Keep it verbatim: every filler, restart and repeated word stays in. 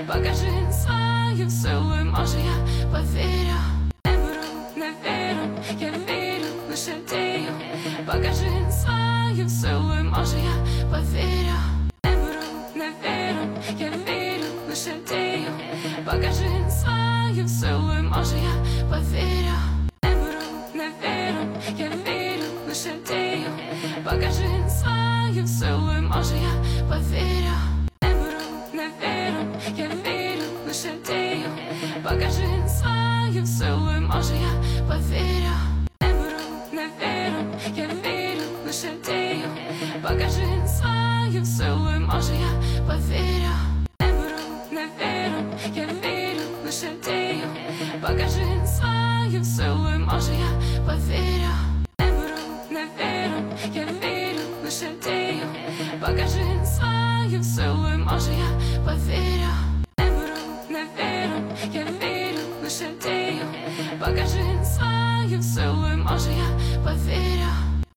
Покажи свою силу, може я повірю. Не беру, не вірю, я вірю, лише дію. Покажи свою силу, може я повірю. Не беру, не вірю, я вірю, лише дію. Покажи свою силу, може я повірю. Не беру, не вірю, я вірю, лише дію. Покажи свою силу, може я повірю. Не беру, не вірю, я вірю, лише дію. Покажи свою силу, може я повірю. Не беру, не вірю, я вірю, лише дію. Покажи свою силу, може я повірю. Не беру, не вірю, я вірю, лише дію. Покажи свою силу, може я повірю. Не беру, не вірю, я вірю, лише дію. Покажи свою силу, може я повірю. Не беру, не вірю, я вірю, лише дію. Покажи свою силу, може я повірю.